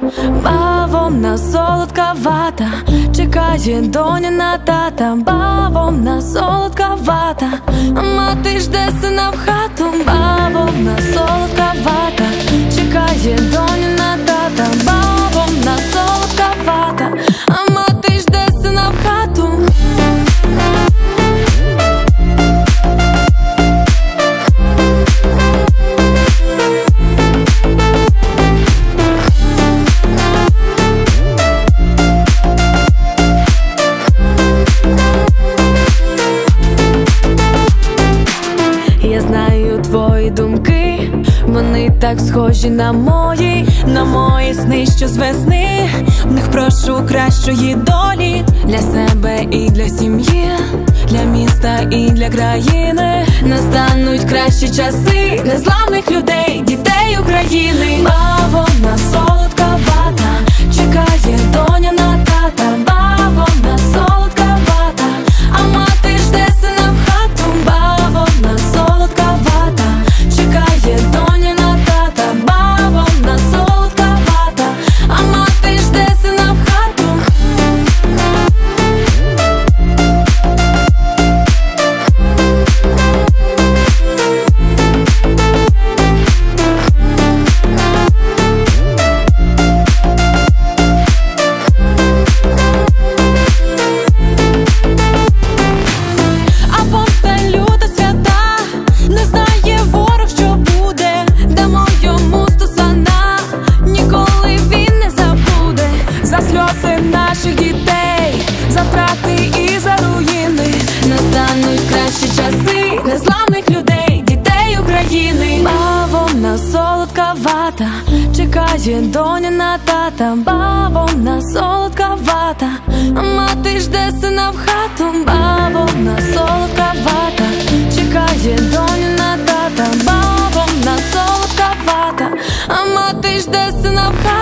Бавовна солодка вата, чекає доня на тата. Бавовна солодка вата, а мати жде сина в хату. Бавовна солодка вата, чекає доня на тата. Бавовна солодка вата, а мати жде сина в хату. Я знаю твої думки, вони так схожі на мої сни, що з весни. В них прошу кращої долі для себе і для сім'ї, для міста і для країни. Настануть кращі часи незламних людей, дітей України. Бавовна солодка вата, чекає доня на тата. Бавовна солодка вата, а мати жде сина в хату. Бавовна солодка вата, чекає доня на тата. Бавовна солодка вата, а мати жде сина в хату. А помста люта свята, не знає ворог, що буде. Дамо йому стосана, ніколи він не забуде. За сльози наших дітей, за втрати і за руїни. Настануть кращі часи незламних людей, дітей України. Бавовна солодка вата, чекає доня на тата. Бавовна солодка вата, а мати жде сина в хату. Бавовна солодка вата, чекає доня на тата. Бавовна солодка вата, а мати жде сина в хату.